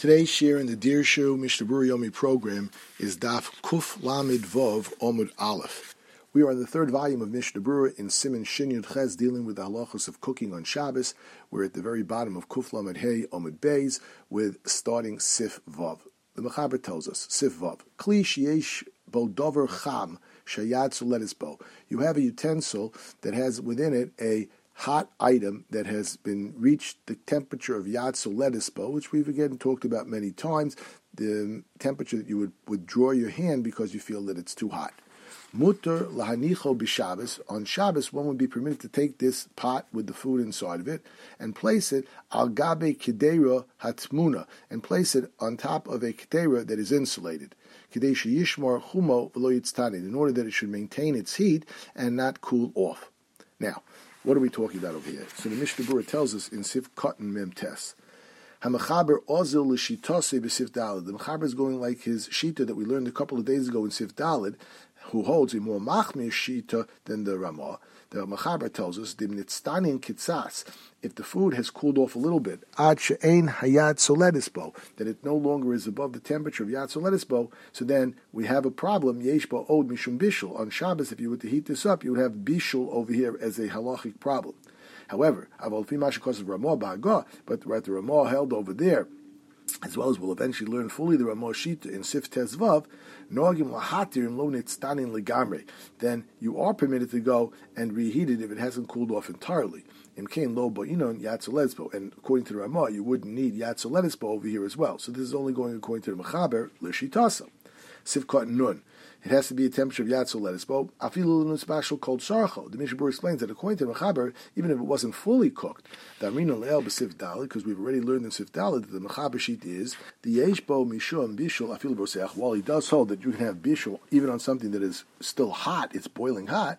Today's share in the Dirshu Mishnah Berurah Yomi program is Daf Kuf Lamed Vov Omud Aleph. We are in the third volume of Mishnah Berurah in Siman Shin Yud Ches, dealing with the halachos of cooking on Shabbos. We're at the very bottom of Kuf Lamed Hey Omud Beis, with starting Sif Vav. The Mechaber tells us, Sif Vav, Kli Sheyesh Bo Dover Cham Shayad Soletis Bo. You have a utensil that has within it a hot item that has been reached the temperature of Yad Soletisbo, which we've again talked about many times, the temperature that you would withdraw your hand because you feel that it's too hot. Mutter lahanicho b'Shabbos. On Shabbos, one would be permitted to take this pot with the food inside of it and place it al gabe kedera hatmuna, and place it on top of a kedera that is insulated. Kedei sheyishmar chumo v'lo yitztanin, in order that it should maintain its heat and not cool off. Now, what are we talking about over here? So the Mishnah Berurah tells us in Sif Katan Mem Tes, HaMechaber ozil l'shitase b'Sif Daled. The Mechaber is going like his shita that we learned a couple of days ago in Sif Daled, who holds a more machmir shita than the Ramah. The Mechaber tells us, Dimnitztanin kitzas, if the food has cooled off a little bit, ad she'ein hayad soletisbo, that it no longer is above the temperature of yad soletisbo, so then we have a problem, yesh bo od mishum bishul. On Shabbos, if you were to heat this up, you would have bishul over here as a halachic problem. However, aval fi mashikos of Ramah ba'agah, but the Ramah held over there, as well as we'll eventually learn fully the Ramah Shita in Sif Tes Vav, Noagim Lahatirim Lo Nitztanin Legamre, then you are permitted to go and reheat it if it hasn't cooled off entirely. Imkain Lo Bo'inon Yad Soletisbo, and according to the Ramah, you wouldn't need Yad Soletisbo over here as well. So this is only going according to the Mechaber L'Shitasa. Sif Katan Nun. It has to be a temperature of Yad Soletisbo. Afilu L'Nuspashal Kol Sarcho. The Mishnah Berurah explains that according to the Mechaber, even if it wasn't fully cooked, Damrino Le'el B'Sif Daled, because we've already learned in Sif Daled that the Mechaber sheet is the Yeshbo Mishum Bishul Afilu B'Seach. While he does hold that you can have Bishul even on something that is still hot, it's boiling hot.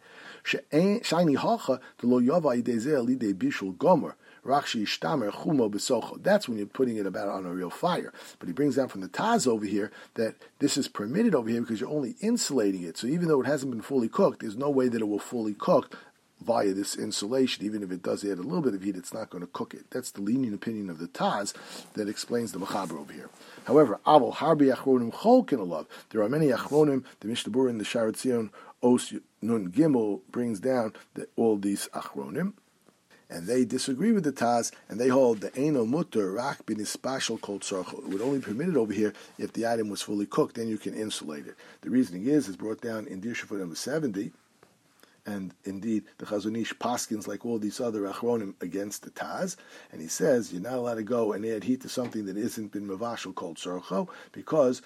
Shiny Hacha to Lo Yava Idezeh Lidei Bishul Gomer. That's when you're putting it about on a real fire. But he brings down from the Taz over here that this is permitted over here because you're only insulating it. So even though it hasn't been fully cooked, there's no way that it will fully cook via this insulation. Even if it does add a little bit of heat, it's not going to cook it. That's the lenient opinion of the Taz that explains the Mechaber over here. However, Avol Harbi Achronim Cholkin Alav. There are many Achronim. The Mishnah Berurah in the Sharat Zion Os Nun Gimel brings down all these Achronim. And they disagree with the Taz, and they hold the Eino Mutter Rak bin Ispashal Kol Tzarcho. It would only be permitted over here if the item was fully cooked, then you can insulate it. The reasoning is brought down in Dirshu number 70, and indeed the Chazon Ish paskins like all these other Achronim against the Taz, and he says you're not allowed to go and add heat to something that isn't been Mavashal Kol Tzarcho, because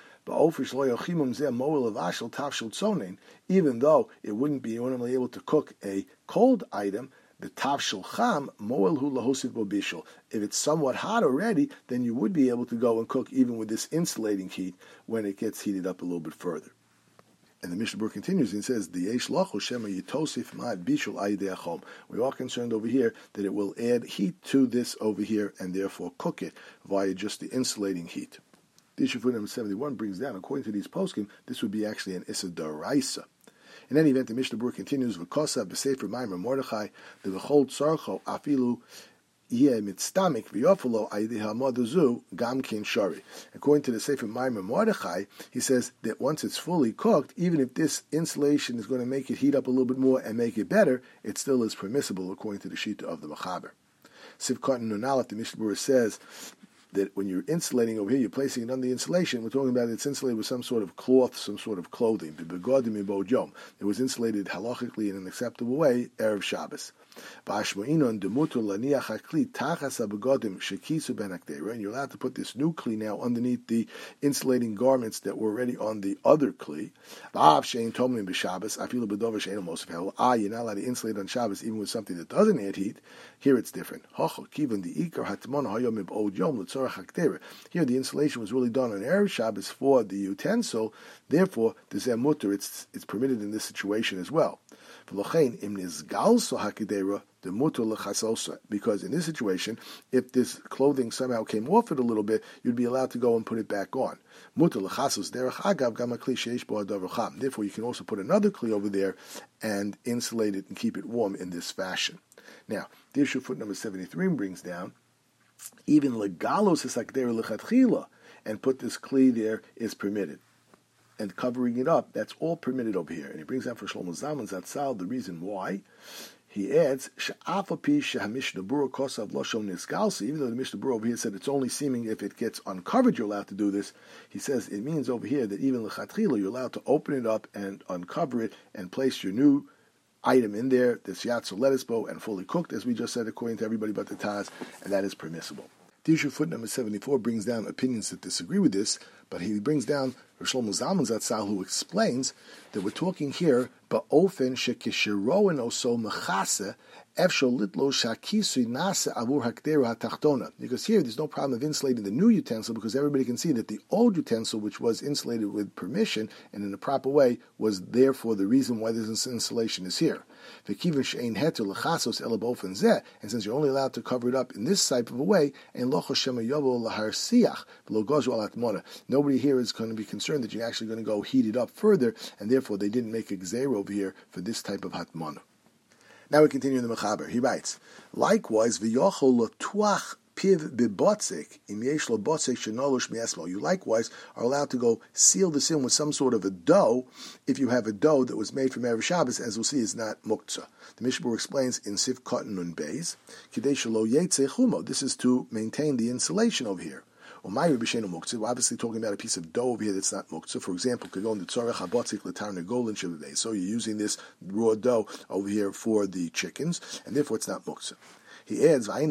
even though it wouldn't be normally able to cook a cold item, the tavshil cham moel hu lahosiv bo bishul. If it's somewhat hot already, then you would be able to go and cook even with this insulating heat when it gets heated up a little bit further. And the Mishnah Berurah continues and says, "The yesh lachu shema yitosif ma'ad bishul ayidei achom." We are concerned over here that it will add heat to this over here and therefore cook it via just the insulating heat. The issue for number 71 brings down, according to these poskim, this would be actually an issa d'oraisa. In any event, the Mishnah Berurah continues, "V'kosa b'sefer Maimer Mordechai the v'chol tzarcho afilu yeh mitztamik v'yofalo ayidei ha'modazu gam kin shari." According to the Sefer Maimer Mordechai, he says that once it's fully cooked, even if this insulation is going to make it heat up a little bit more and make it better, it still is permissible according to the shita of the Mechaber. Sif Katan Nun Aleph, the Mishnah Berurah says that when you're insulating over here, you're placing it under the insulation. We're talking about it's insulated with some sort of cloth, some sort of clothing. It was insulated halachically in an acceptable way, Erev Shabbos. And you're allowed to put this new kli now underneath the insulating garments that were already on the other kli. You're not allowed to insulate on Shabbos even with something that doesn't add heat. Here it's different. Here the insulation was really done on Erev Shabbos for the utensil. Therefore, the zemutter, it's permitted in this situation as well. Because in this situation, if this clothing somehow came off it a little bit, you'd be allowed to go and put it back on. Therefore, you can also put another kli over there and insulate it and keep it warm in this fashion. Now, the issue foot number 73 brings down, even legalos is like there lechatchila. and put this kli there is permitted. And covering it up, that's all permitted over here. And he brings out for Shlomo Zalman Zatzal the reason why. He adds, even though the Mishnah Berurah over here said it's only seeming if it gets uncovered you're allowed to do this, he says it means over here that even l'chatchila you're allowed to open it up and uncover it and place your new item in there, this yatsu lettuce bow, and fully cooked, as we just said, according to everybody but the Taz, and that is permissible. The issue foot number 74 brings down opinions that disagree with this, but he brings down Shlomo Zalman Zatzal, who explains that we're talking here ba'ofen shekishiroen oso mechase efshol litlo shakisui nase avur hakderu hatachtona. Because here there's no problem of insulating the new utensil because everybody can see that the old utensil, which was insulated with permission and in a proper way, was therefore the reason why this insulation is here. And since you're only allowed to cover it up in this type of a way, nobody here is going to be concerned that you're actually going to go heat it up further, and therefore they didn't make a gzeira over here for this type of hatmana. Now we continue in the Mechaber. He writes, likewise, v'yochol l'tuach piv b'botzik im yesh lo botzik shenolosh mi'esmo. You likewise are allowed to go seal this in with some sort of a dough if you have a dough that was made from Erev Shabbos, as we'll see, is not muktzah. The Mishnah explains in Sif Cotton Nun Beis, kidei shelo yetze chumo. This is to maintain the insulation over here. We're obviously talking about a piece of dough over here that's not muktzah. For example, so you're using this raw dough over here for the chickens, and therefore it's not muktzah. He adds, this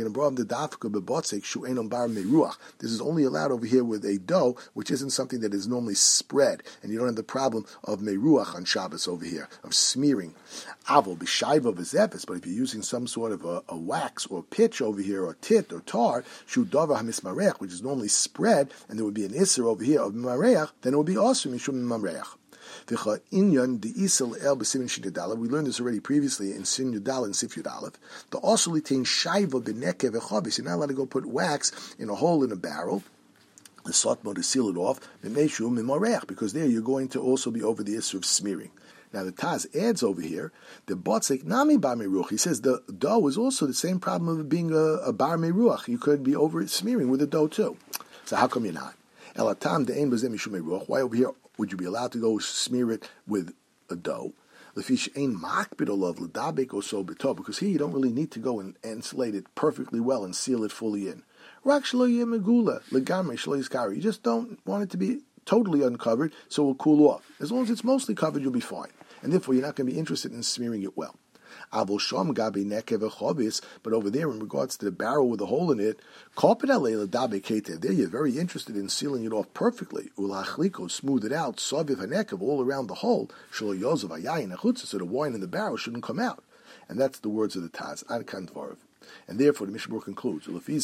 is only allowed over here with a dough, which isn't something that is normally spread, and you don't have the problem of meruach on Shabbos over here, of smearing. But if you're using some sort of a wax or pitch over here, or tit or tar, which is normally spread, and there would be an isser over here of mareach, then it would be also mishum mareach. We learned this already previously in Sin Yudal and Sif Yudalev. The also litain shaiva b'nekev v'chavis. You're not allowed to go put wax in a hole in a barrel, the sotmo, to seal it off, because there you're going to also be over the issue of smearing. Now the Taz adds over here the botzik nami bar meruach. He says the dough is also the same problem of being a bar meruach. You could be over smearing with the dough too. So how come you're not? Elatam de'en b'zeh mishum meruach. Why over here would you be allowed to go smear it with a dough? Because here you don't really need to go and insulate it perfectly well and seal it fully in. You just don't want it to be totally uncovered, so it will cool off. As long as it's mostly covered, you'll be fine. And therefore, you're not going to be interested in smearing it well. But over there, in regards to the barrel with a hole in it, there you're very interested in sealing it off perfectly. Smooth it out, all around the hole, so the wine in the barrel shouldn't come out. And that's the words of the Taz. And therefore, the Mishnah concludes, he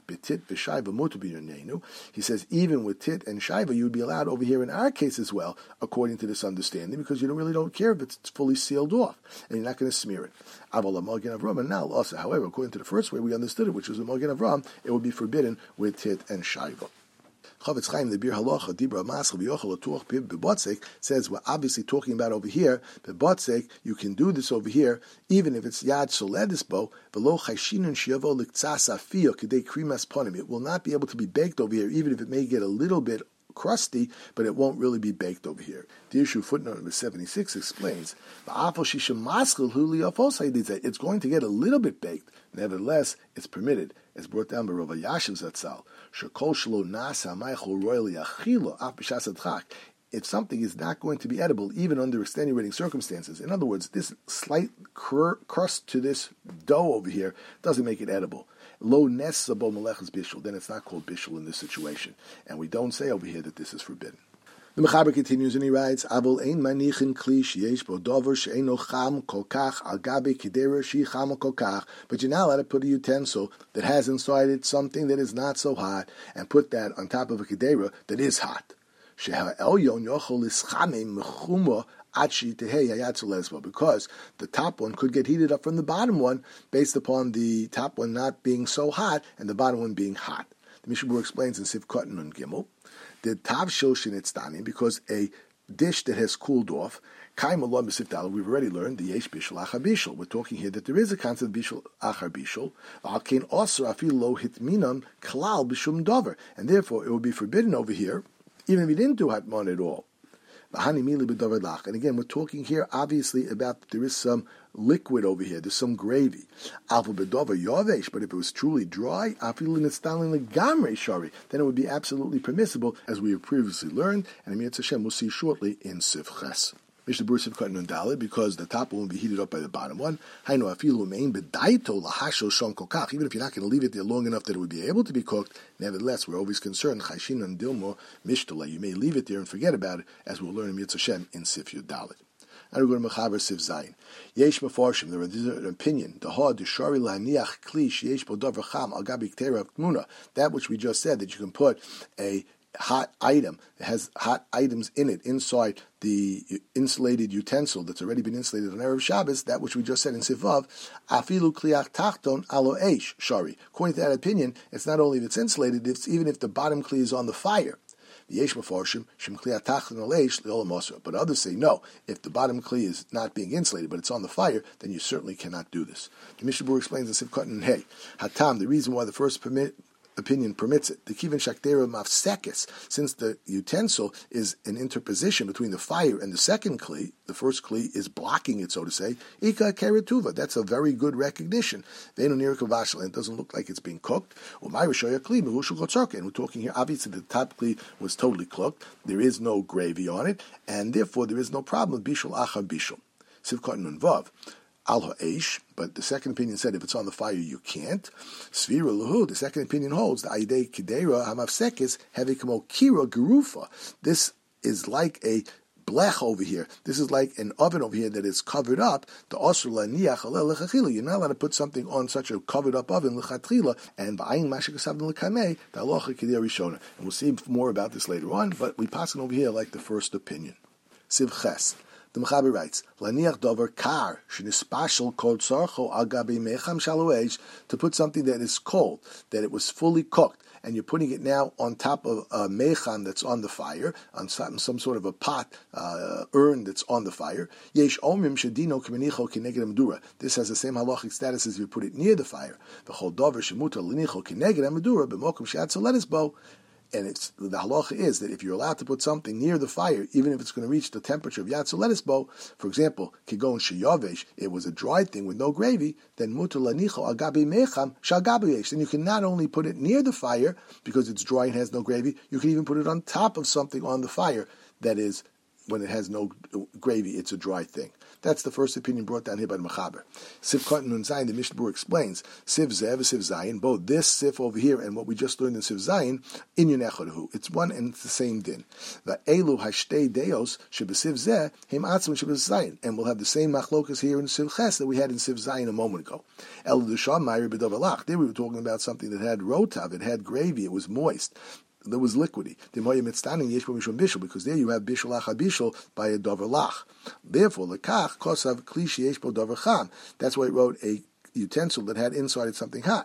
says, even with tit and shaiva, you would be allowed over here in our case as well, according to this understanding, because you really don't care if it's fully sealed off, and you're not going to smear it. And now, also, however, according to the first way we understood it, which was a Magen Avram, it would be forbidden with tit and shaiva. Chavetz Chaim, the Bir Halacha, Dibra Masel V'yochel Atuach Piv B'Botzek, says we're obviously talking about over here, B'Botzek, you can do this over here, even if it's Yad Soledis Bo, V'lo Chayshinun Shiavo L'Ktsas Afiyah K'dei Krimas Ponim. It will not be able to be baked over here, even if it may get a little bit crusty, but it won't really be baked over here. The issue footnote number 76 explains, it's going to get a little bit baked. Nevertheless, it's permitted. It's brought down by Rav Yashiv Zatzal. If something is not going to be edible, even under extenuating circumstances, in other words, this slight crust to this dough over here doesn't make it edible. Lo nesabo meleches bishul, then it's not called bishul in this situation. And we don't say over here that this is forbidden. The Mechaber continues and he writes, Avol ein manichin kli sheyesh bo dover she'eno cham kol kach al gabe kidera she cham kol kach. But you're not allowed to put a utensil that has inside it something that is not so hot and put that on top of a kidera that is hot. Sheha elyon yochol ischame mechumo achi tehei hayatzu lesbo, because the top one could get heated up from the bottom one based upon the top one not being so hot and the bottom one being hot. The Mishnah explains in Sif Cotton Nun Gimel, the tav shil shenitzdanim, because a dish that has cooled off. We've already learned the yesh bishul achar bishul. We're talking here that there is a concept of bishul achar bishul. Alkein osur afil lo hitminan klal b'shum dover, and therefore it would be forbidden over here, even if you didn't do hatman at all. And again, we're talking here obviously about there is some liquid over here, there's some gravy. But if it was truly dry, then it would be absolutely permissible, as we have previously learned, and Amir Hashem will see shortly in Sif Ches. Mishnah Berurah Sif Katan Nun Daled, because the top won't be heated up by the bottom one. Even if you're not going to leave it there long enough that it would be able to be cooked, nevertheless, we're always concerned. You may leave it there and forget about it, as we'll learn in Mitzvah Shem in Sif Yud Daled. And we're going to Mechaber Sif Zayin. Yesh Mefarshim, there is an opinion. That which we just said, that you can put a hot item, it has hot items in it inside the insulated utensil that's already been insulated on Erev Shabbos, that which we just said in Sivav, afilu kliach tachton alo eish shari. According to that opinion, it's not only if it's insulated, it's even if the bottom kli is on the fire. But others say no. If the bottom kli is not being insulated, but it's on the fire, then you certainly cannot do this. The Mishnah Berurah explains in Sif Katan Hey, Hatam, the reason why the first opinion permits it. The kiven shaktera mafsekes, since the utensil is an interposition between the fire and the second kli, the first kli is blocking it, so to say. Ika keretuva, that's a very good recognition. Veinu nirka vashal, it doesn't look like it's being cooked. And we're talking here, obviously the top kli was totally cooked. There is no gravy on it, and therefore there is no problem with bishul achar bishul. Siv Katan Nun Vav. Al ha'esh, but the second opinion said if it's on the fire you can't. Svira lahu, the second opinion holds the aidei kidera hamafsekis hevikamo kira gerufa. This is like a blech over here. This is like an oven over here that is covered up. The osur laniach aleh lechachilah. You're not allowed to put something on such a covered up oven lechatchila. And ba'ayin mashikasavim lekamei the halacha kidei rishona. And we'll see more about this later on. But we pass it over here like the first opinion. Siv Ches. The Mechaber writes, "Laniach dover kar shenispashel kol tzarcho agabi mecham shaloesh," to put something that is cold, that it was fully cooked, and you're putting it now on top of a mecham that's on the fire, on some sort of a pot, urn that's on the fire. Yesh omrim shedino k'menicho k'neged medura. This has the same halachic status as if you put it near the fire. V'chol dover shemuta lenicho k'neged medura b'mokum she'at soletis bo. And the halacha is that if you're allowed to put something near the fire, even if it's going to reach the temperature of Yatzoletis bo, for example, kigon sheyavesh, it was a dry thing with no gravy, then mutar lanicho agabi mecham shagabi. Then you can not only put it near the fire because it's dry and has no gravy, you can even put it on top of something on the fire that is, when it has no gravy, it's a dry thing. That's the first opinion brought down here by the Mechaber. Sif Katan Nun Zayin, the Mishnah Berurah explains, Sif Zev and Sif Zayin, both this Sif over here and what we just learned in Sif Zayin, inyan echodahu. It's one and it's the same din. The Elu hashtei deos shebesiv zeh him atzum shebesiv Zayin, and we'll have the same machlokas here in Sif Ches that we had in Sif Zayin a moment ago. El Dusham Meir b'Dovalach. There we were talking about something that had rotav, it had gravy, it was moist. There was liquidy. Because there you have bishul achar bishul by a dover lach. Therefore, lekach kosav kli sheyesh bo dover cham. That's why it wrote a utensil that had inside it something hot.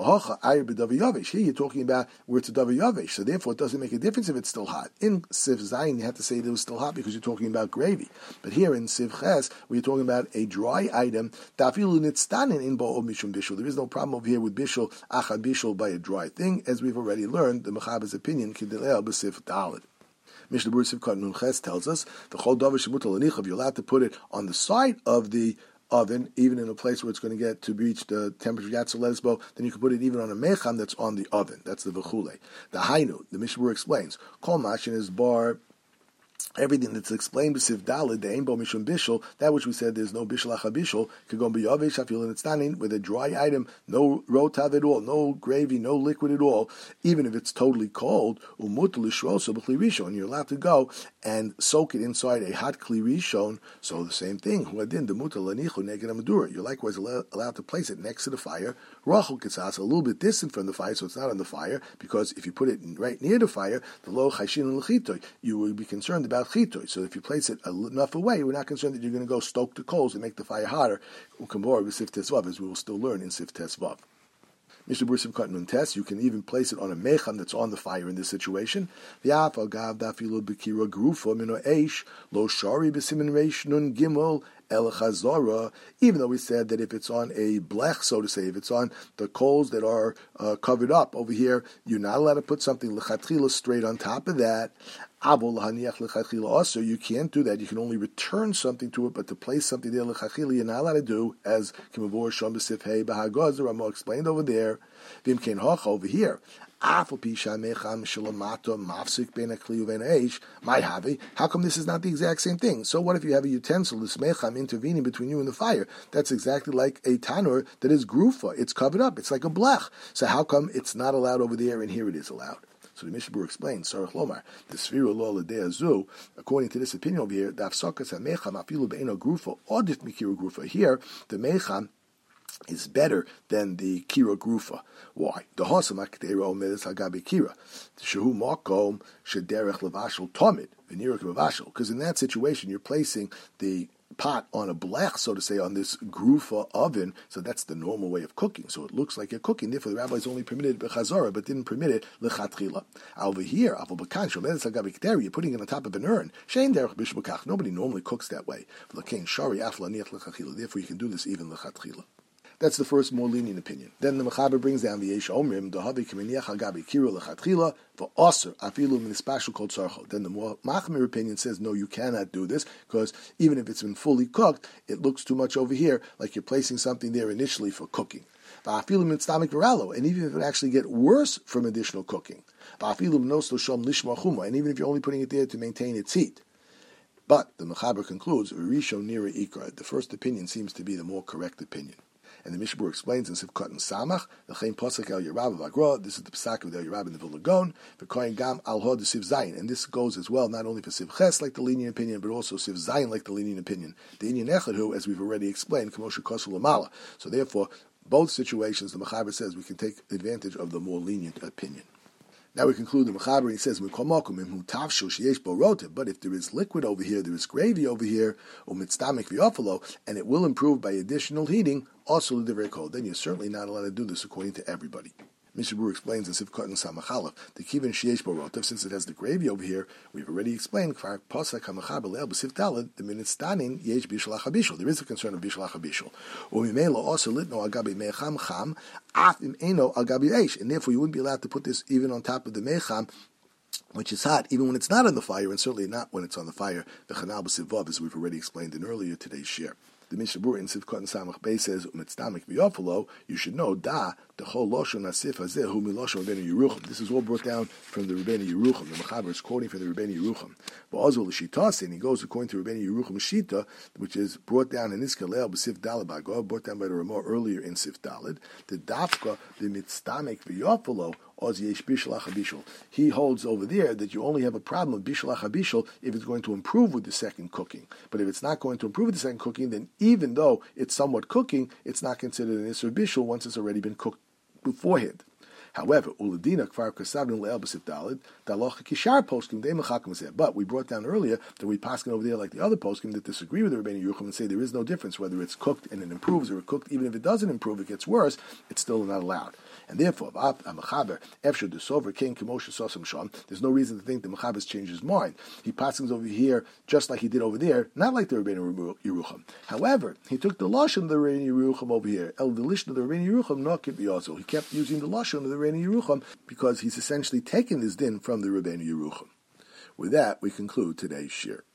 Here you're talking about where it's a davar yavesh, so therefore it doesn't make a difference if it's still hot. In Sif Zayin, you have to say that it was still hot because you're talking about gravy. But here in Sif Ches, we're talking about a dry item. There is no problem over here with bishul achar bishul by a dry thing, as we've already learned the Mechaber's opinion kidilel b'Sif Daled. Mishnah Berurah Sif Katan Nun Ches tells us the chol davar shemutar lanichav, you're allowed to put it on the side of the oven, even in a place where it's going to get to reach the temperature of Yatzoletis bo, then you can put it even on a mecham that's on the oven. That's the v'chule. The hainu, the Mishnah Berurah explains, kol mashin is bar, everything that's explained by Sif Daled, the Einbo Mishum Bishul, that which we said there's no Bishul Achar Bishul, could go B'Yavesh Afil and it's standing with a dry item, no rotav at all, no gravy, no liquid at all, even if it's totally cold, Umut Lishroso B'Kli Rishon, you're allowed to go and soak it inside a hot Kli Rishon, so the same thing, Huadin, the Muta Lanichu Neged Amadura, you're likewise allowed to place it next to the fire, Rachel Kitzas, a little bit distant from the fire, so it's not on the fire, because if you put it right near the fire, the Lo Chayshin and L'chitoy, you will be concerned about chitoy. So if you place it enough away, we're not concerned that you're going to go stoke the coals and make the fire hotter. As we will still learn in Sif Tes Vav. Mishnah Berurah Simchat Nun Tes, you can even place it on a mecham that's on the fire in this situation. V'af agav dafilu b'kira grufa mino eish lo shari b'simin reish nun gimel el chazara. Even though we said that if it's on a blech, so to say, if it's on the coals that are covered up over here, you're not allowed to put something lechatchila straight on top of that. Also, you can't do that. You can only return something to it, but to place something there lechatchila, you're not allowed to do, as Kimavor Shom B'Sif Hei B'Hagaz, the Rama explained over there. V'imkein hocha over here. How come this is not the exact same thing? So what if you have a utensil, this mecham, intervening between you and the fire? That's exactly like a tanur that is grufa. It's covered up. It's like a blech. So how come it's not allowed over there and here it is allowed? So the Mishnah Berurah explains, Sarach Lomar, the Sfira Lo L'Dei Zu, according to this opinion over here, the Afsakas HaMecham Afilu Be'eno Grufa, Odif Mikiru Grufa. Here, the mecham is better than the kira grufa. Why? The hosam akdera omedes hagabi kira. Shehu makom shederech levashel tomid v'niruk levashel. Because in that situation, you're placing the pot on a blech, so to say, on this grufa oven. So that's the normal way of cooking. So it looks like you're cooking. Therefore, the rabbis only permitted it b'chazara, but didn't permit it lechatchila. Over here, avol b'kan shomedes hagabi kdera, you're putting it on top of an urn. Shein derech bishmakach. Nobody normally cooks that way. L'kein shari af laniach lechatchila. Therefore, you can do this even lechatchila. That's the first more lenient opinion. Then the Mechaber brings down the Yesh Omrim, the Havi Kimeniach Hagabi Kira Lechatchila, for Osir, Afilu Minispashal Kol Tzarcho. Then the more Machmir opinion says, no, you cannot do this, because even if it's been fully cooked, it looks too much over here, like you're placing something there initially for cooking. Va'afilu Mitztamik Viralo, and even if it actually get worse from additional cooking. Va'afilu Mnos Shom Lishma Chuma, and even if you're only putting it there to maintain its heat. But the Mechaber concludes, Risho Nira Ikra, the first opinion seems to be the more correct opinion. And the Mishnah Berurah explains in Sivkot and Samach, the Chaim Posek El Yerab of Agra, this is the Pesach of El Yerab in the Vilna Gaon, the Kohen Gam Al Hod Siv Zayin, and this goes as well not only for Siv Ches like the lenient opinion, but also Siv Zayin like the lenient opinion. The Inyan Echad, who, as we've already explained, Kamosha Kosul Amala. So therefore, both situations, the Mechaber says we can take advantage of the more lenient opinion. Now we conclude the Mechaber, and he says, but if there is liquid over here, there is gravy over here, and it will improve by additional heating, also the very cold, then you're certainly not allowed to do this according to everybody. Mishnah Berurah explains in Sivkot and Samachalaf, the Kivan Shiesh Borotav, since it has the gravy over here, we've already explained, the Minitstanin Yesh Bishal HaChabishal. There is a concern of Bishal HaChabishal. Also litno agabi mecham cham, af im eno agabi eish. And therefore you wouldn't be allowed to put this even on top of the mecham, which is hot, even when it's not on the fire, and certainly not when it's on the fire, the chanal b'sivav, as we've already explained in earlier today's share. The Mishnah Berurah in Sivkot and Samach Bey says, "Umitztamik v'yofalo." You should know da the whole loshon asif hazeh hu miloshon Rebbeinu Yerucham. This is all brought down from the Rebbeinu Yerucham. The Mechaber is quoting from the Rebbeinu Yerucham. But also the Shitase, and he goes according to Rebbeinu Yerucham Shita, which is brought down in Iskalel b'Sif Daled Bagor, brought down by the Ramah earlier in Sif Daled. The Dafka the mitztamik v'yofalo. He holds over there that you only have a problem with bishul achabishul if it's going to improve with the second cooking. But if it's not going to improve with the second cooking, then even though it's somewhat cooking, it's not considered an isur bishul once it's already been cooked beforehand. However, uladina kvar kasavin le'el b'sif dalid dalocha kishar poskim they mechakim zeh. But we brought down earlier that we paskin over there like the other poskim that disagree with the Rebbeinu Yerucham and say there is no difference whether it's cooked and it improves or cooked even if it doesn't improve, it gets worse. It's still not allowed. And therefore, there's no reason to think the Mechaber changed his mind. He passes over here just like he did over there, not like the Rebbeinu Yerucham. However, he took the lashon of the Rebbeinu Yerucham over here. El the lishon of the Rebbeinu Yerucham not keep also. He kept using the lashon of the Rebbeinu Yerucham because he's essentially taken this din from the Rebbeinu Yerucham. With that, we conclude today's shir.